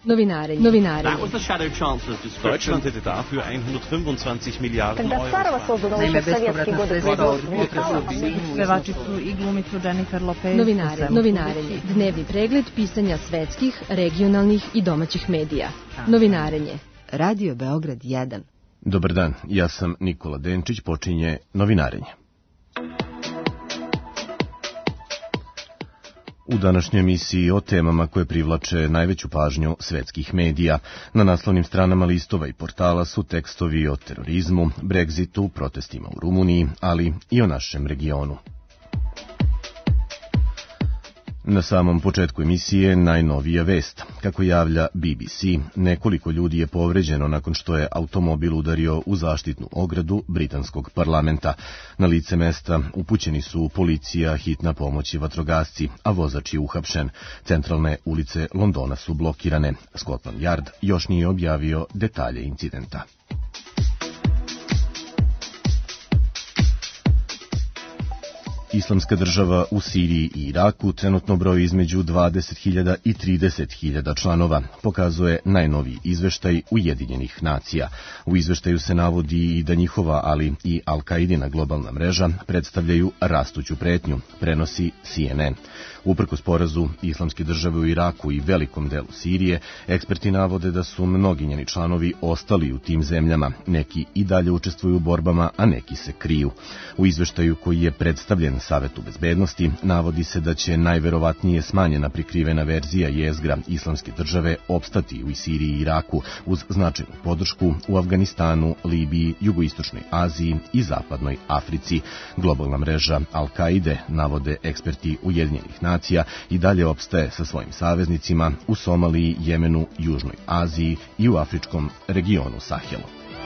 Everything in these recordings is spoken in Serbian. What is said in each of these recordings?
Novinarenje. Deutschland hätte dafür 125 Miliarden Когда Старого создано еще в советские годы производство Pevačicu i glumicu Jennifer Lopez. Novinarenje. Dnevni pregled pisanja svetskih, regionalnih i domaćih medija. Novinarenje. Radio Beograd 1. Dobar dan, ja sam Nikola Denčić, počinje Novinarenje. U današnjoj emisiji o temama koje privlače najveću pažnju svetskih medija. Na naslovnim stranama listova i portala su tekstovi o terorizmu, Brexitu, protestima u Rumuniji, ali i o našem regionu. Na samom početku emisije najnovija vest. Kako javlja BBC, nekoliko ljudi je povređeno nakon što je automobil udario u zaštitnu ogradu britanskog parlamenta. Na lice mesta upućeni su policija, hitna pomoć i vatrogasci, a vozač je uhapšen. Centralne ulice Londona su blokirane. Scotland Yard još nije objavio detalje incidenta. Islamska država u Siriji i Iraku trenutno broji između 20.000 i 30.000 članova, pokazuje najnoviji izveštaj Ujedinjenih nacija. U izveštaju se navodi i da njihova, ali i Al-Kaidina globalna mreža predstavljaju rastuću pretnju, prenosi CNN. Uprkos porazu Islamske države u Iraku i velikom delu Sirije, eksperti navode da su mnogi njeni članovi ostali u tim zemljama. Neki i dalje učestvuju u borbama, a neki se kriju. U izveštaju koji je predstavljen Savetu bezbednosti navodi se da će najverovatnije smanjena prikrivena verzija jezgra Islamske države opstati u Siriji i Iraku uz značajnu podršku u Afganistanu, Libiji, Jugoistočnoj Aziji i Zapadnoj Africi. Globalna mreža Al-Kaide, navode eksperti Ujedinjenih nacija, i dalje opstaje sa svojim saveznicima u Somaliji, Jemenu, Južnoj Aziji i u afričkom regionu Sahelu.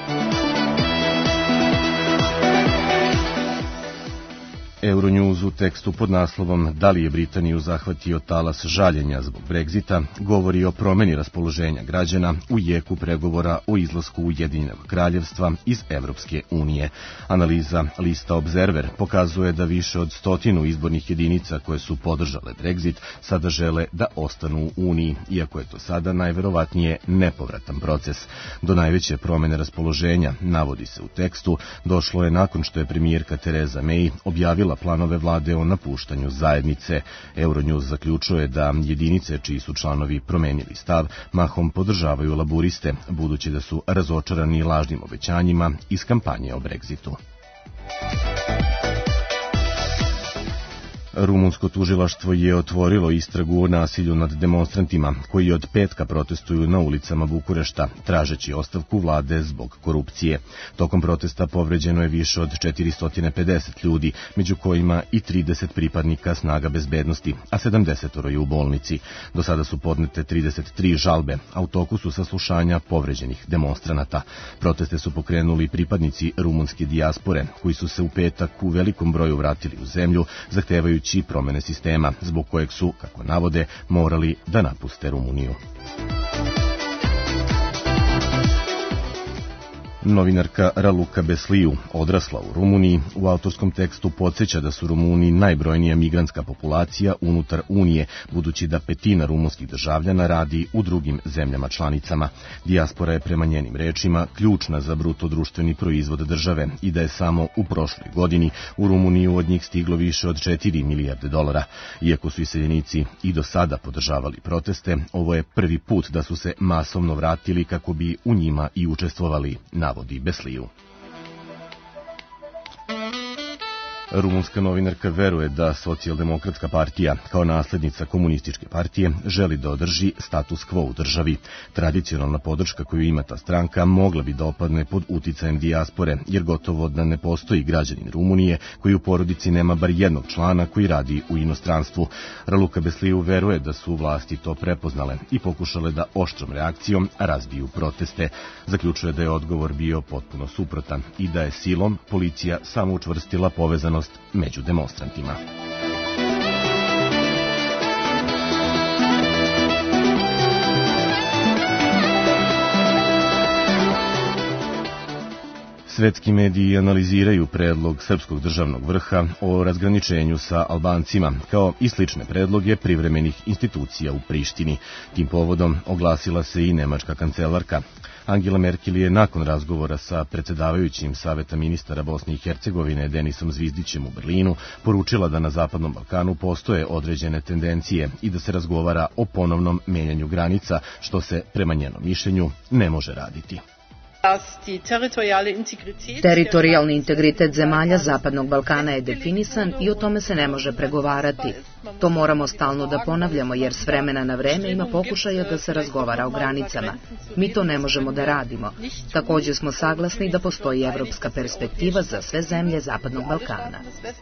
Euronews u tekstu pod naslovom "Da li je Britaniju zahvatio talas žaljenja zbog Brexita" govori o promeni raspoloženja građana u jeku pregovora o izlasku Ujedinjenog kraljevstva iz Evropske unije. Analiza lista Observer pokazuje da više od 100 izbornih jedinica koje su podržale Brexit sada žele da ostanu u Uniji, iako je to sada najverovatnije nepovratan proces. Do najveće promene raspoloženja, navodi se u tekstu, došlo je nakon što je premijerka Theresa May objavila planove vlade o napuštanju zajednice. Euronews zaključuje da jedinice čiji su članovi promenili stav mahom podržavaju laburiste, budući da su razočarani lažnim obećanjima iz kampanje o Brexitu. Rumunsko tužilaštvo je otvorilo istragu o nasilju nad demonstrantima koji od petka protestuju na ulicama Bukurešta, tražeći ostavku vlade zbog korupcije. Tokom protesta povređeno je više od 450 ljudi, među kojima i 30 pripadnika snaga bezbednosti, a 70 je u bolnici. Do sada su podnete 33 žalbe, a u toku su saslušanja povređenih demonstranata. Proteste su pokrenuli pripadnici rumunske dijaspore, koji su se u petak u velikom broju vratili u zemlju, zahtevajući promene sistema, zbog kojeg su, kako navode, morali da napuste Rumuniju. Novinarka Raluca Besliu, odrasla u Rumuniji, u autorskom tekstu podsjeća da su Rumuni najbrojnija migrantska populacija unutar Unije, budući da petina rumunskih državljana radi u drugim zemljama članicama. Dijaspora je prema njenim rečima ključna za bruto društveni proizvod države i da je samo u prošloj godini u Rumuniju od njih stiglo više od 4 milijarde dolara. Iako su iseljenici i do sada podržavali proteste, ovo je prvi put da su se masovno vratili kako bi u njima i učestvovali, navodi Besliu. Rumunska novinarka veruje da Socijaldemokratska partija, kao naslednica komunističke partije, želi da održi status quo u državi. Tradicionalna podrška koju ima ta stranka mogla bi da opadne pod uticajem dijaspore, jer gotovo da ne postoji građanin Rumunije koji u porodici nema bar jednog člana koji radi u inostranstvu. Raluca Besliu veruje da su vlasti to prepoznale i pokušale da oštrom reakcijom razbiju proteste. Zaključuje da je odgovor bio potpuno suprotan i da je silom policija samo učvrstila povezanost među demonstrantima. Svetski mediji analiziraju predlog srpskog državnog vrha o razgraničenju sa Albancima, kao i slične predloge privremenih institucija u Prištini. Tim povodom oglasila se i nemačka kancelarka. Angela Merkel je nakon razgovora sa predsjedavajućim Saveta ministara Bosne i Hercegovine Denisom Zvizdićem u Berlinu poručila da na Zapadnom Balkanu postoje određene tendencije i da se razgovara o ponovnom menjanju granica, što se, prema njenom mišljenju, ne može raditi. Teritorijalni integritet zemalja Zapadnog Balkana je definisan i o tome se ne može pregovarati. To moramo stalno da ponavljamo jer s vremena na vreme ima pokušaja da se razgovara o granicama. Mi to ne možemo da radimo. Također smo saglasni da postoji evropska perspektiva za sve zemlje Zapadnog Balkana.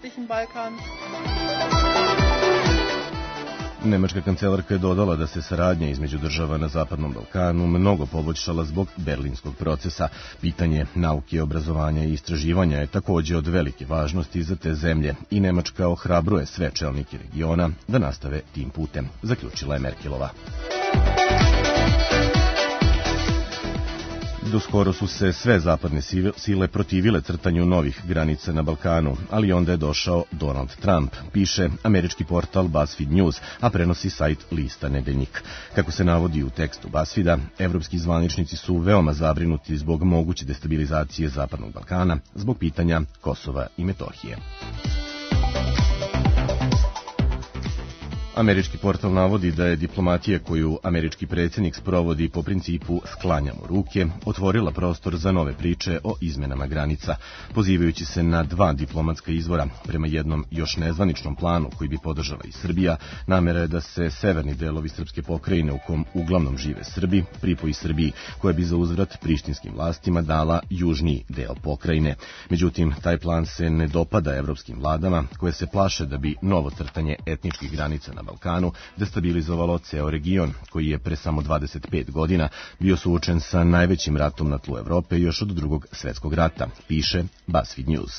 Nemačka kancelarka je dodala da se saradnja između država na Zapadnom Balkanu mnogo poboljšala zbog berlinskog procesa. Pitanje nauke, obrazovanja i istraživanja je također od velike važnosti za te zemlje i Nemačka ohrabruje sve čelnike regiona da nastave tim putem, zaključila je Merkelova. Doskoro su se sve zapadne sile protivile crtanju novih granica na Balkanu, ali onda je došao Donald Trump, piše američki portal BuzzFeed News, a prenosi sajt lista Nedeljnik. Kako se navodi u tekstu BuzzFeeda, evropski zvaničnici su veoma zabrinuti zbog moguće destabilizacije Zapadnog Balkana zbog pitanja Kosova i Metohije. Američki portal navodi da je diplomatija koju američki predsjednik sprovodi po principu sklanjamo ruke otvorila prostor za nove priče o izmenama granica. Pozivajući se na dva diplomatska izvora, prema jednom još nezvaničnom planu koji bi podržala i Srbija, namera je da se severni delovi srpske pokrajine u kom uglavnom žive Srbi pripoji Srbiji, koja bi za uzvrat prištinskim vlastima dala južniji deo pokrajine. Međutim, taj plan se ne dopada evropskim vladama, koje se plaše da bi novo crtanje etničkih granica na Balkanu destabilizovalo ceo region, koji je pre samo 25 godina bio suočen sa najvećim ratom na tlu Evrope još od Drugog svjetskog rata, piše BuzzFeed News.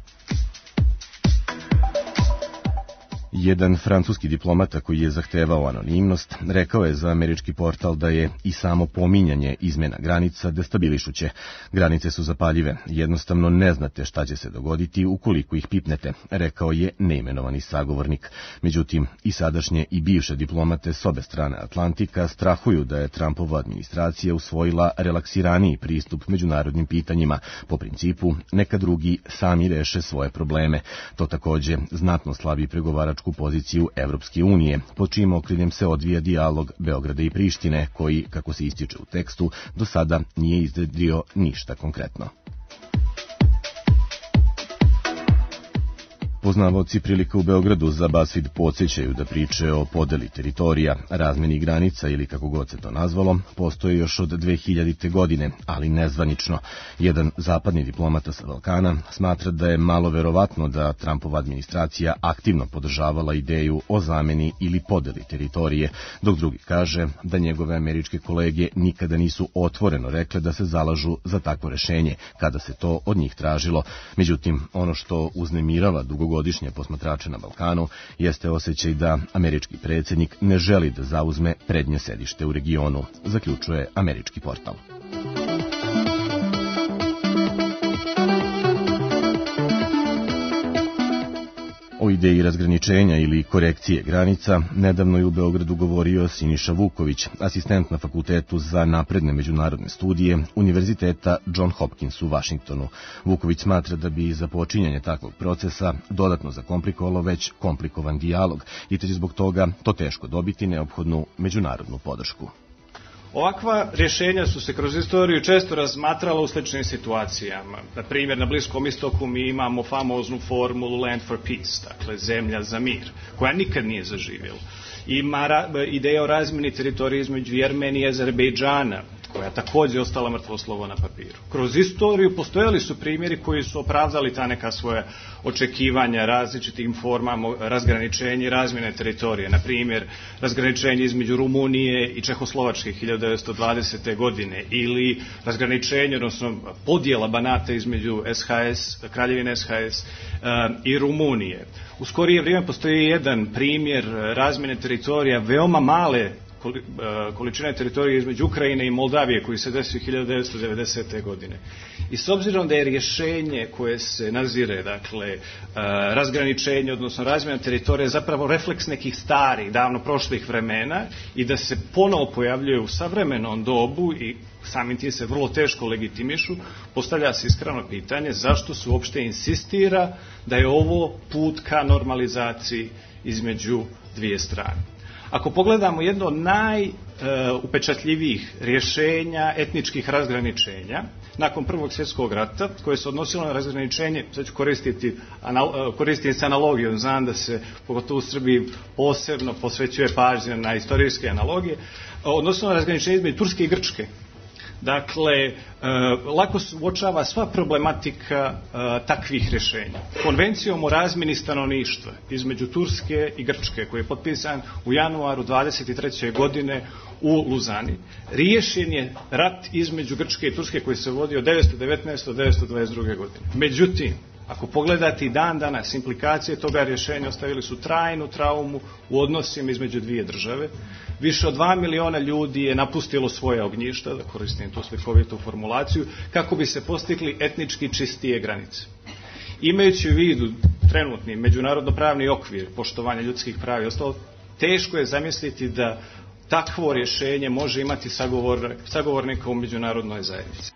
Jedan francuski diplomata koji je zahtevao anonimnost rekao je za američki portal da je i samo pominjanje izmjena granica destabilišuće. Granice su zapaljive, jednostavno ne znate šta će se dogoditi ukoliko ih pipnete, rekao je neimenovani sagovornik. Međutim, i sadašnje i bivše diplomate s obe strane Atlantika strahuju da je Trumpova administracija usvojila relaksiraniji pristup međunarodnim pitanjima, po principu neka drugi sami reše svoje probleme. To također znatno slabi pregovaračku poziciju Evropske unije, pod čijim okriljem se odvija dijalog Beograda i Prištine, koji, kako se ističe u tekstu, do sada nije iznjedrio ništa konkretno. Poznavaoci prilika u Beogradu za BuzzFeed podsjećaju da priče o podeli teritorija, razmeni granica ili kako god se to nazvalo, postoje još od 2000. godine, ali nezvanično. Jedan zapadni diplomata sa Balkana smatra da je malo verovatno da Trumpova administracija aktivno podržavala ideju o zameni ili podeli teritorije, dok drugi kaže da njegove američke kolege nikada nisu otvoreno rekle da se zalažu za takvo rešenje, kada se to od njih tražilo. Međutim, ono što uznemirava dugogodišnje posmatrače na Balkanu jeste osjećaj da američki predsjednik ne želi da zauzme prednje sedište u regionu, zaključuje američki portal. O ideji razgraničenja ili korekcije granica nedavno je u Beogradu govorio Siniša Vuković, asistent na Fakultetu za napredne međunarodne studije Univerziteta John Hopkins u Vašingtonu. Vuković smatra da bi započinjanje takvog procesa dodatno zakomplikovalo već komplikovan dijalog i te je zbog toga to teško dobiti neophodnu međunarodnu podršku. Ovakva rješenja su se kroz istoriju često razmatrala u sličnim situacijama. Na primjer, na Bliskom istoku mi imamo famoznu formulu Land for Peace, dakle zemlja za mir, koja nikad nije zaživjela. Ima ideja o razmjeni teritorija između Jermenije i Azerbejdžana, koja također ostala mrtvo slovo na papiru. Kroz istoriju postojali su primjeri koji su opravdali ta neka svoja očekivanja različitim formama razgraničenja i razmjene teritorije. Na primjer, razgraničenje između Rumunije i Čehoslovačke 1920. godine ili razgraničenje, odnosno podjela Banata između Kraljevine SHS i Rumunije. U skorije vrijeme postoji jedan primjer razmjene teritorija veoma male količine teritorije između Ukrajine i Moldavije koji se desio 1990. godine. I s obzirom da je rješenje koje se nazire, dakle, razgraničenje, odnosno razmjena teritorije, zapravo refleks nekih starih, davno prošlih vremena i da se ponovo pojavljuje u savremenom dobu i samim tim se vrlo teško legitimišu, postavlja se iskreno pitanje zašto se uopšte insistira da je ovo put ka normalizaciji između dvije strane. Ako pogledamo jedno od najupečatljivijih rješenja etničkih razgraničenja nakon Prvog svjetskog rata, koje se odnosilo na razgraničenje, sad ću koristiti se analogijom, znam da se pogotovo u Srbiji posebno posvećuje pažnja na istorijske analogije, odnosno na razgraničenje između Turske i Grčke. Dakle, lako se uočava sva problematika takvih rješenja. Konvencijom o razmjeni stanovništva između Turske i Grčke, koji je potpisan u januaru 23. godine u Luzani, riješen je rat između Grčke i Turske koji se vodio od 1919. do 1922. godine. Međutim, ako pogledate i dan danas, implikacije toga rješenja ostavili su trajnu traumu u odnosima između dvije države. Više od 2 miliona ljudi je napustilo svoje ognjišta, da koristim tu slikovitu formulaciju, kako bi se postigli etnički čistije granice. Imajući u vidu trenutni međunarodno-pravni okvir poštovanja ljudskih prava i ostalo, teško je zamisliti da takvo rješenje može imati sagovornika u međunarodnoj zajednici.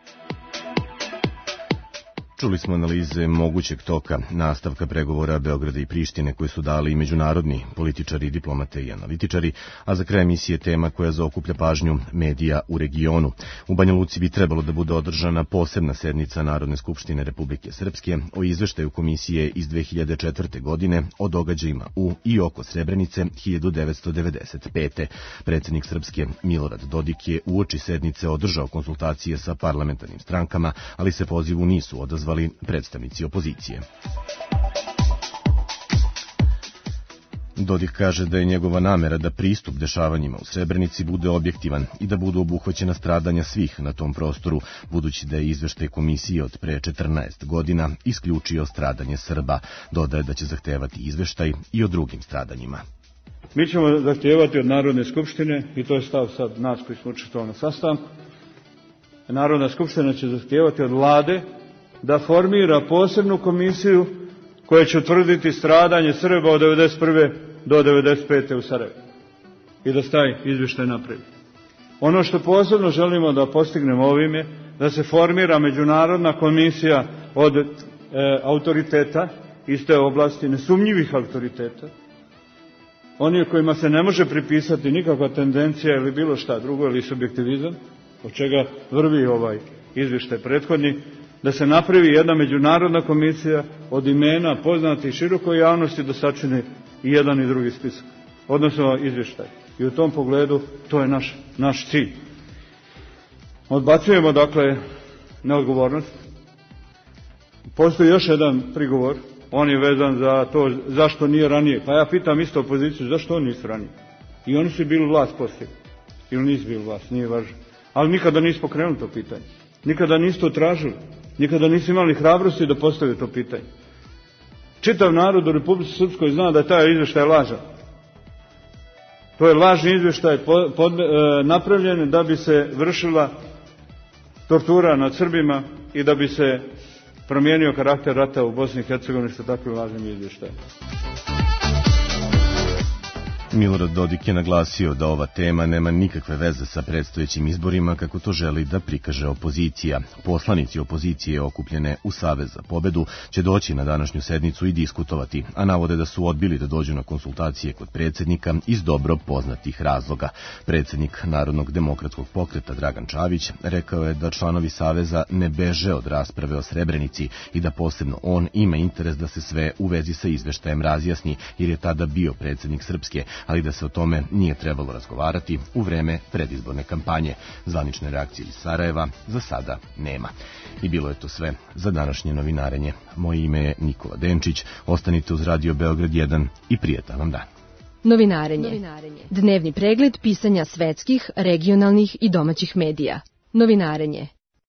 Čuli smo analize mogućeg toka nastavka pregovora Beograda i Prištine koje su dali i međunarodni političari, diplomate i analitičari, a za kraj emisije tema koja zaokuplja pažnju medija u regionu. U Banja Luci bi trebalo da bude održana posebna sednica Narodne skupštine Republike Srpske o izveštaju komisije iz 2004. godine o događajima u i oko Srebrenice 1995. Predsjednik Srpske Milorad Dodik je uoči sednice održao konsultacije sa parlamentarnim strankama, ali se pozivu nisu odazvali predstavnici opozicije. Dodik kaže da je njegova namera da pristup dešavanjima u Srebrenici bude objektivan i da budu obuhvaćena stradanja svih na tom prostoru, budući da je izveštaj komisije od pre 14 godina isključio stradanje Srba. Dodaje da će zahtevati izveštaj i o drugim stradanjima. Mi ćemo zahtijevati od Narodne skupštine, i to je stav sad nas koji smo učestvovali na sastanku, Narodna skupština će zahtijevati od vlade da formira posebnu komisiju koja će utvrditi stradanje Srba od 1991. do 1995. u Sarajevu i da taj izvještaj napravi. Ono što posebno želimo da postignemo ovim je da se formira međunarodna komisija od autoriteta iz te oblasti, nesumnjivih autoriteta, oni kojima se ne može pripisati nikakva tendencija ili bilo šta drugo ili subjektivizam, od čega vrvi ovaj izvještaj prethodni, da se napravi jedna međunarodna komisija od imena poznatih širokoj javnosti da sačini i jedan i drugi spisak, odnosno izvještaj. I u tom pogledu to je naš cilj. Odbacujemo, dakle, neodgovornost. Postoji još jedan prigovor, on je vezan za to zašto nije ranije. Pa ja pitam isto opoziciju, zašto oni nisu ranije? I oni su bili vlast poslije. Ili nisu bili vlast, nije važno. Ali nikada nisu pokrenuli to pitanje. Nikada nisu to tražili. Nikada nisu imali hrabrosti da postave to pitanje. Čitav narod u Republici Srpskoj zna da je taj izvještaj lažan. To je lažni izvještaj napravljen da bi se vršila tortura nad Srbima i da bi se promijenio karakter rata u Bosni i Hercegovini sa takvim lažnim izvještajem. Milorad Dodik je naglasio da ova tema nema nikakve veze sa predstojećim izborima kako to želi da prikaže opozicija. Poslanici opozicije okupljene u Savez za pobedu će doći na današnju sednicu i diskutovati, a navode da su odbili da dođu na konsultacije kod predsjednika iz dobro poznatih razloga. Predsjednik Narodnog demokratskog pokreta Dragan Čavić rekao je da članovi Saveza ne beže od rasprave o Srebrenici i da posebno on ima interes da se sve u vezi sa izveštajem razjasni, jer je tada bio predsjednik Srpske, ali da se o tome nije trebalo razgovarati u vreme predizborne kampanje. Zvanične reakcije iz Sarajeva za sada nema. I bilo je to sve za današnje novinarenje. Moje ime je Nikola Denčić. Ostanite uz Radio Beograd 1 i prijatan vam dan. Novinarenje. Dnevni pregled pisanja svetskih, regionalnih i domaćih medija. Novinarenje.